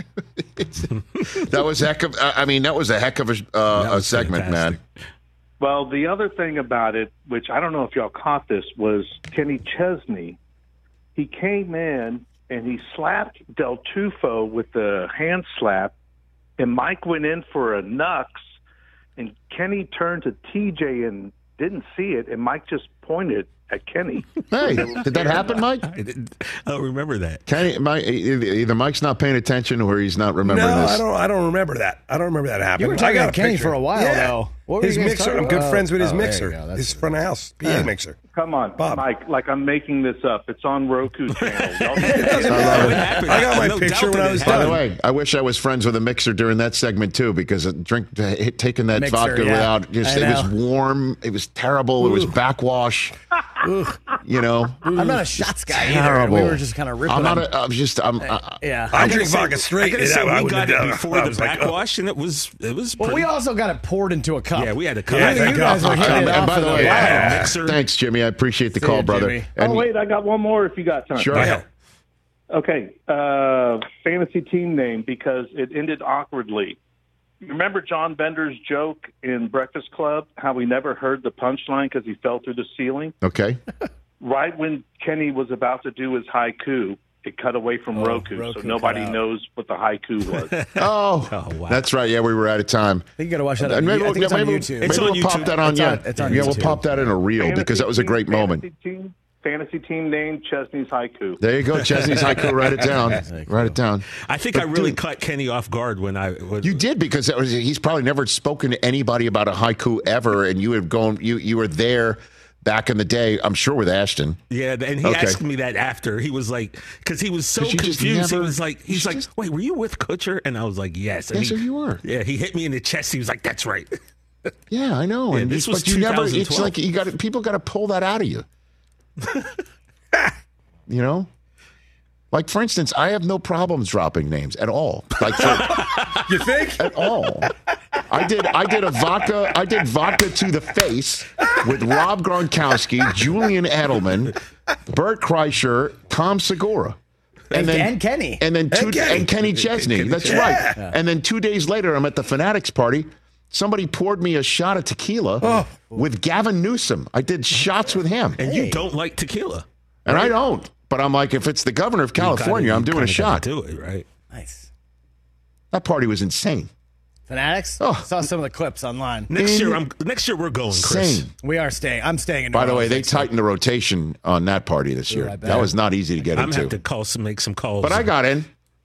That was heck of. I mean, that was a heck of a, uh, a was segment, fantastic. man. Well, the other thing about it, which I don't know if y'all caught this, was Kenny Chesney. He came in and he slapped Del Tufo with the hand slap, and Mike went in for a Nux, and Kenny turned to T J and didn't see it, and Mike just pointed at Kenny. Hey, did that happen, Mike? I, didn't, I don't remember that. Kenny, Mike, either Mike's not paying attention or he's not No, remembering this. I don't. I don't remember that. I don't remember that happening. You were I talking got about a Kenny picture. for a while, yeah. though. What were his you guys mixer. talking I'm good about? friends with his Oh, there you mixer. go. That's His good. front of house P A Yeah. mixer. Come on, Bob. Mike, like I'm making this up. It's on Roku channel. Y'all It doesn't I love matter. it. happened. I got my No picture doubt when that I was it By the done. way, I wish I was friends with a mixer during that segment too, because a drink taking that Mixer, vodka yeah. without just I it was know. warm, it was terrible, it was backwash. You know, I'm not a shots guy either. terrible. We were just kind of ripping I'm not. on- A, I'm just. I'm. I, yeah. I gotta drink say- vodka I straight. gotta say, and I we wouldn't got have it done before I the was like, oh. backwash, and it was it was. Well, pretty, we also got it poured into a cup. yeah, we had a cup. Yeah, you thank guys God. were hitting and, it and off by of the the way, Yeah. Mixer. thanks, Jimmy. I appreciate the See call, you, brother. Jimmy. And oh, wait, I got one more if you got time. Sure. Yeah. Okay, uh, fantasy team name, because it ended awkwardly. Remember John Bender's joke in Breakfast Club, how we never heard the punchline because he fell through the ceiling? Okay. Right when Kenny was about to do his haiku, it cut away from Oh, Roku, Roku so nobody cut out. knows what the haiku was. Oh, Oh, wow. that's right. Yeah, we were out of time. I think you got to watch that. And On, maybe I we'll, think it's yeah, on maybe, YouTube. maybe It's on we'll pop YouTube. that on. It's Yeah, on- it's on yeah, we'll YouTube. pop that in a reel because that was a team- great moment. Fantasy team, fantasy team name, Chesney's haiku. There you go, Chesney's haiku. Write it down. Write it down. I think But I really dude- caught Kenny off guard when I. When, You did because that was, he's probably never spoken to anybody about a haiku ever, and you had gone. You you were there back in the day. I'm sure with Ashton. Yeah, and he Okay. asked me that after. He was like, because he was so 'Cause you just confused. never- he was like, he's you like, just- wait, were you with Kutcher? And I was like, yes. And Yes, he, sir, you were. Yeah, he hit me in the chest. He was like, that's right. Yeah, I know. Yeah, and this you- was but you never. It's two thousand twelve. like you got people got to pull that out of you. You know, like for instance, I have no problems dropping names at all. Like for, You think? at all. I did. I did a vodka. I did vodka to the face with Rob Gronkowski, Julian Edelman, Bert Kreischer, Tom Segura. And- and Kenny. And then two And Kenny. and Kenny Chesney. Kenny That's Chesney. right. Yeah. And then two days later, I'm at the Fanatics party. Somebody poured me a shot of tequila Oh. with Gavin Newsom. I did shots with him. And Hey. you don't like tequila. And I don't. But I'm like, if it's the governor of California, You I'm gotta- doing a you kinda shot. gotta Do it right. Nice. That party was insane. Fanatics? Oh. Saw some of the clips online. Next year, I'm. Next year, we're going, Chris. Insane. We are staying. I'm staying in By New the way, Orleans they next week. tightened the rotation on that party this year. I bet. That was not easy to get I'm gonna into. have to call some, make some calls. But I got in.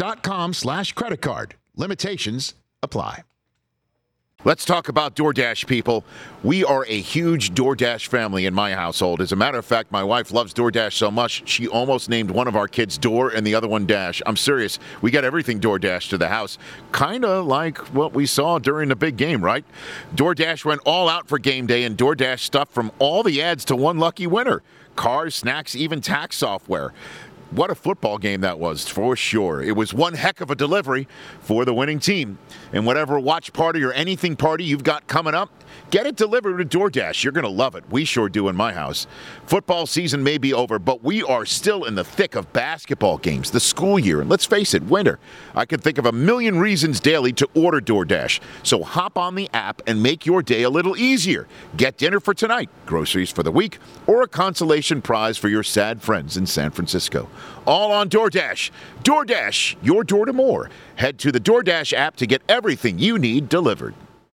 dot com slash credit card. Limitations apply. Let's talk about DoorDash, people. We are a huge DoorDash family in my household. As a matter of fact, my wife loves DoorDash so much, she almost named one of our kids Door and the other one Dash. I'm serious. We got everything DoorDash to the house, kind of like what we saw during the big game, right? DoorDash went all out for game day, and DoorDash stuffed from all the ads to one lucky winner. Cars, snacks, even tax software. What a football game that was, for sure. It was one heck of a delivery for the winning team. And whatever watch party or anything party you've got coming up, get it delivered to DoorDash. You're going to love it. We sure do in my house. Football season may be over, but we are still in the thick of basketball games, the school year, and let's face it, winter. I can think of a million reasons daily to order DoorDash. So hop on the app and make your day a little easier. Get dinner for tonight, groceries for the week, or a consolation prize for your sad friends in San Francisco. All on DoorDash. DoorDash, your door to more. Head to the DoorDash app to get everything you need delivered.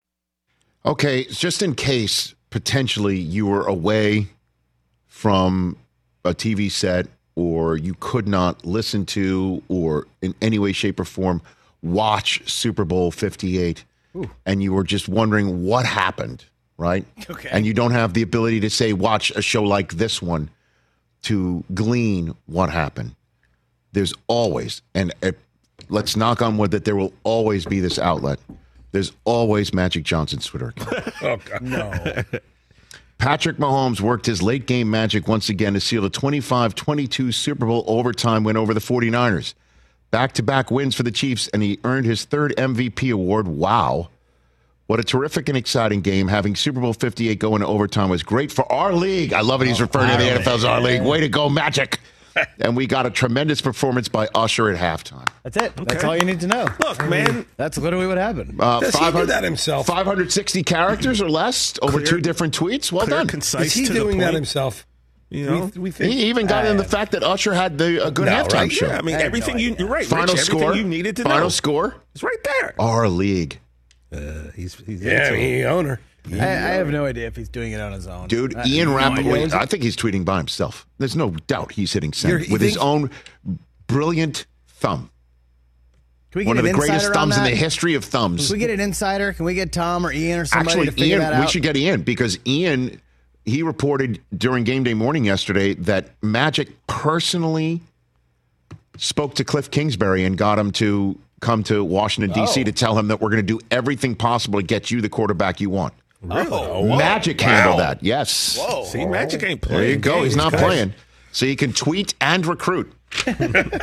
Okay, just in case potentially you were away from a T V set or you could not listen to or in any way, shape, or form watch Super Bowl fifty-eight, Ooh. And you were just wondering what happened, right? Okay. And you don't have the ability to say, watch a show like this one to glean what happened. There's always, and uh, let's knock on wood that there will always be this outlet. There's always Magic Johnson's Twitter account. Oh, God. No. Patrick Mahomes worked his late game magic once again to seal a twenty-five twenty-two Super Bowl overtime win over the forty-niners. Back-to-back wins for the Chiefs, and he earned his third M V P award. Wow. What a terrific and exciting game. Having Super Bowl fifty-eight go into overtime was great for our league. I love it. He's referring to the N F L as our league. Way to go, Magic. And we got a tremendous performance by Usher at halftime. That's it. Okay. That's all you need to know. Look, man. That's literally what happened. Uh, Does he do that himself? five hundred sixty characters or less over Clear, two different tweets. Well clear, done. concise. Is he to the doing that point. himself? You know, we, we think, He even got uh, in the fact that Usher had the a good No, halftime right? show. Yeah, I mean, I have everything no you, idea. you're right. Final Rich, score. Everything you needed to Final know. score. It's right there. Our league. Uh, he's, he's yeah, I mean, he owner. I, I have no idea if he's doing it on his own. Dude, I, Ian no Rappaport, idea. I think he's tweeting by himself. There's no doubt he's hitting send You're- you with his think- own brilliant thumb. Can we get One of an the greatest insider on thumbs in that? the history of thumbs. Can we get an insider? Can we get Tom or Ian or somebody Actually, to figure Ian, that out? we should get Ian because Ian, he reported during game day morning yesterday that Magic personally spoke to Cliff Kingsbury and got him to come to Washington, D C Oh. to tell him that we're going to do everything possible to get you the quarterback you want. Really? Oh, Magic Wow. handled that. Yes. Whoa. See, Magic ain't playing. There you go. He's games, not guys. playing. So you can tweet and recruit All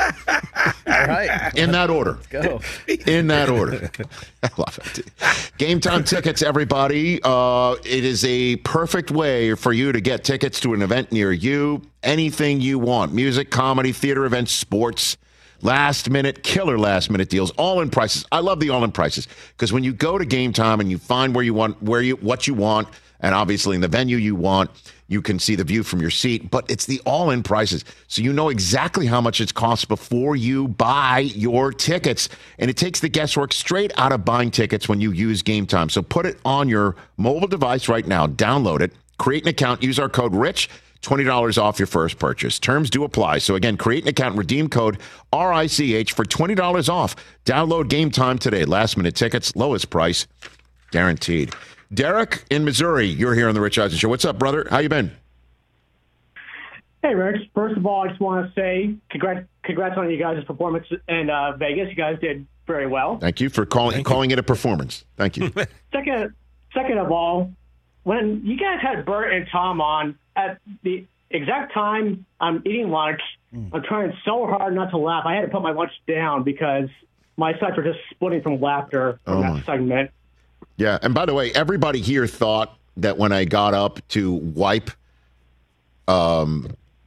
right. in that order. Go. In that order. I love it. Game time tickets, everybody. Uh, it is a perfect way for you to get tickets to an event near you. Anything you want. Music, comedy, theater events, sports. Last minute, killer last minute deals, all in prices. I love the all in prices because when you go to Game Time and you find where you want, where you, what you want, and obviously in the venue you want, you can see the view from your seat, but it's the all in prices. So you know exactly how much it costs before you buy your tickets. And it takes the guesswork straight out of buying tickets when you use Game Time. So put it on your mobile device right now, download it, create an account, use our code RICH. twenty dollars off your first purchase. Terms do apply. So again, create an account, redeem code R I C H for twenty dollars off. Download Game Time today. Last minute tickets, lowest price, guaranteed. Derek in Missouri, you're here on the Rich Eisen Show. What's up, brother? How you been? Hey, Rich. First of all, I just want to say congrats, congrats on you guys' performance in uh, Vegas. You guys did very well. Thank you for calling Thank calling it a performance. Thank you. Second, second of all, when you guys had Bert and Tom on at the exact time I'm eating lunch, I'm trying so hard not to laugh. I had to put my lunch down because my sides were just splitting from laughter from Oh, that my. segment. Yeah, and by the way, everybody here thought that when I got up to wipe um,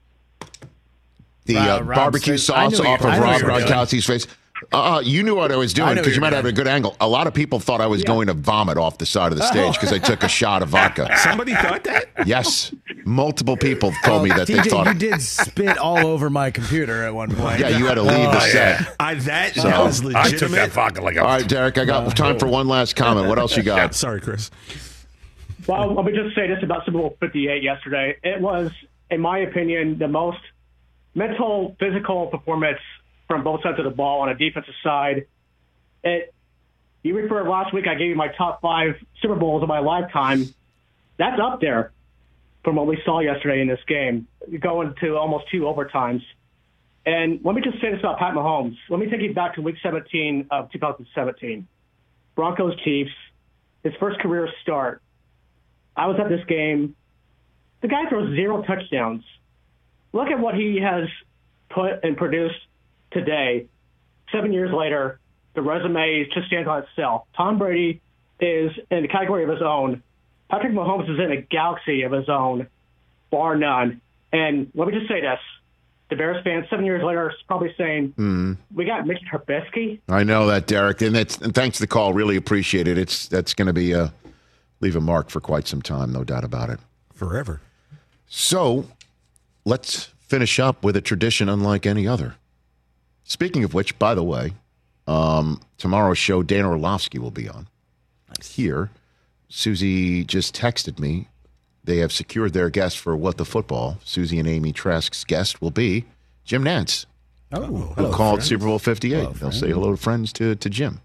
the Rob- uh, Rob's barbecue face. I sauce knew off you- of I knew Rob you were doing. Gronkowski's face. Uh, you knew what I was I doing knew because you you were might have a doing. good angle. A lot of people thought I was going to vomit off the side of the stage because I took a shot of vodka. Somebody thought that? Yes, multiple people told me that D they J, thought. you did spit all over my computer at one point. Yeah, you had to leave the Oh, set. yeah. I, that, So- that was I took that legitimate. vodka like a All right, Derek, I got time for one last comment. What else you got? Sorry, Chris. Well, let me just say this about Super Bowl fifty-eight yesterday. It was, in my opinion, the most mental, physical performance from both sides of the ball on a defensive side. It You referred last week, I gave you my top five Super Bowls of my lifetime. That's up there from what we saw yesterday in this game, going to almost two overtimes. And let me just say this about Pat Mahomes. Let me take you back to week seventeen of two thousand seventeen. Broncos Chiefs, his first career start. I was at this game. The guy throws zero touchdowns. Look at what he has put and produced today. Seven years later, the resume just stands on itself. Tom Brady is in a category of his own. Patrick Mahomes is in a galaxy of his own, bar none. And let me just say this. The Bears fans, seven years later, is probably saying, Mm. we got Mitch Trubisky. I know that, Derek, and that's and thanks for the call. Really appreciate it. It's that's going to be a leave a mark for quite some time, no doubt about it. Forever. So, let's finish up with a tradition unlike any other. Speaking of which, by the way, um, tomorrow's show, Dan Orlovsky will be on. Here, Susie just texted me. They have secured their guest for What the Football. Susie and Amy Trask's guest will be Jim Nantz. Oh, who hello, called friends. Super Bowl fifty-eight. Hello, They'll friend. say hello to friends to, to Jim.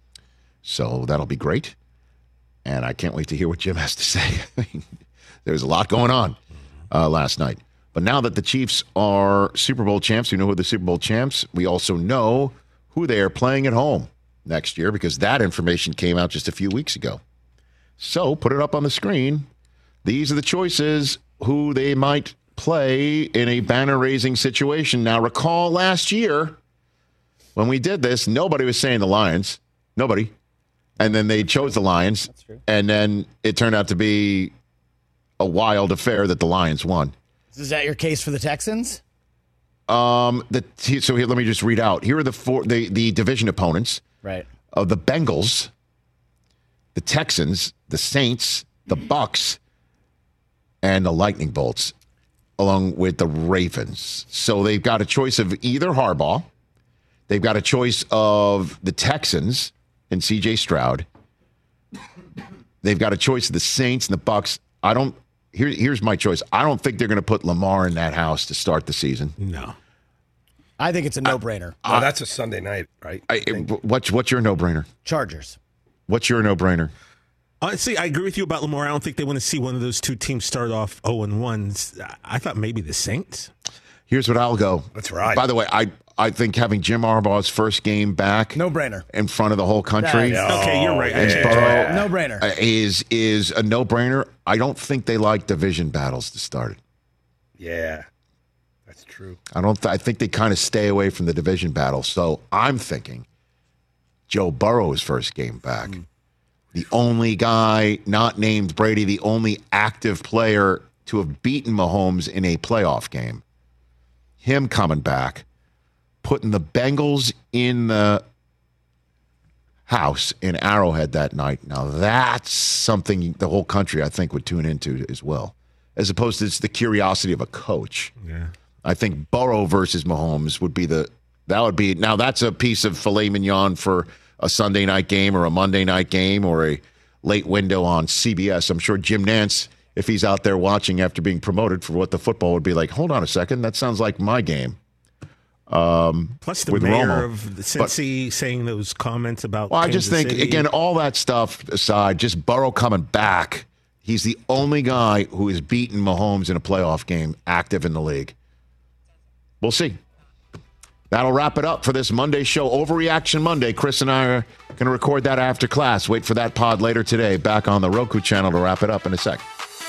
So that'll be great. And I can't wait to hear what Jim has to say. There's a lot going on uh, last night. But now that the Chiefs are Super Bowl champs, we know who the Super Bowl champs. We also know who they are playing at home next year because that information came out just a few weeks ago. So put it up on the screen. These are the choices who they might play in a banner-raising situation. Now, recall last year when we did this, nobody was saying the Lions. Nobody. And then they chose the Lions. That's true. And then it turned out to be a wild affair that the Lions won. Is that your case for the Texans? Um, the so here, let me just read out. Here are the four the, the division opponents. Right. Of the Bengals, the Texans, the Saints, the Bucks, and the Lightning Bolts, along with the Ravens. So they've got a choice of either Harbaugh. They've got a choice of the Texans and C J Stroud. They've got a choice of the Saints and the Bucks. I don't. Here, here's my choice. I don't think they're going to put Lamar in that house to start the season. No. I think it's a no-brainer. Oh, that's a Sunday night, right? I, what's what's your no-brainer? Chargers. What's your no-brainer? Honestly, I agree with you about Lamar. I don't think they want to see one of those two teams start off oh and one. I thought maybe the Saints. Here's what I'll go. That's right. By the way, I I think having Jim Harbaugh's first game back, no-brainer, in front of the whole country. That's- Okay, you're right. And Yeah. Burrow No-brainer. uh, is is a no-brainer. I don't think they like division battles to start it. Yeah, that's true. I don't. Th- I think they kind of stay away from the division battle. So I'm thinking Joe Burrow's first game back. Mm. The only guy not named Brady, the only active player to have beaten Mahomes in a playoff game. Him coming back, putting the Bengals in the house in Arrowhead that night. Now that's something the whole country, I think, would tune into as well, as opposed to just the curiosity of a coach. Yeah. I think Burrow versus Mahomes would be the that would be now that's a piece of filet mignon for a Sunday night game or a Monday night game or a late window on C B S. I'm sure Jim Nantz, if he's out there watching after being promoted for What the Football, would be like, hold on a second, that sounds like my game. Um, Plus the with mayor Romo. of the But- Cincy saying those comments about Well, I just Kansas think, City. again, all that stuff aside, just Burrow coming back, he's the only guy who has beaten Mahomes in a playoff game active in the league. We'll see. That'll wrap it up for this Monday show, Overreaction Monday. Chris and I are going to record that after class. Wait for that pod later today, back on the Roku channel to wrap it up in a sec.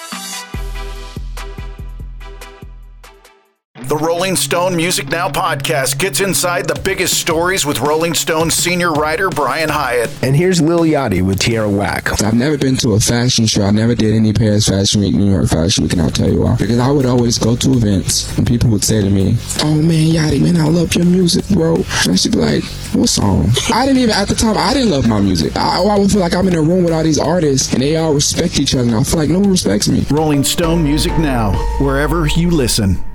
The Rolling Stone Music Now podcast gets inside the biggest stories with Rolling Stone senior writer Brian Hyatt. And here's Lil Yachty with Tierra Whack. I've never been to a fashion show. I never did any Paris Fashion Week, New York Fashion Week, and I'll tell you why. Because I would always go to events and people would say to me, oh man, Yachty, man, I love your music, bro. And I should be like, what song? I didn't even, at the time, I didn't love my music. I, I would feel like I'm in a room with all these artists and they all respect each other and I feel like no one respects me. Rolling Stone Music Now, wherever you listen.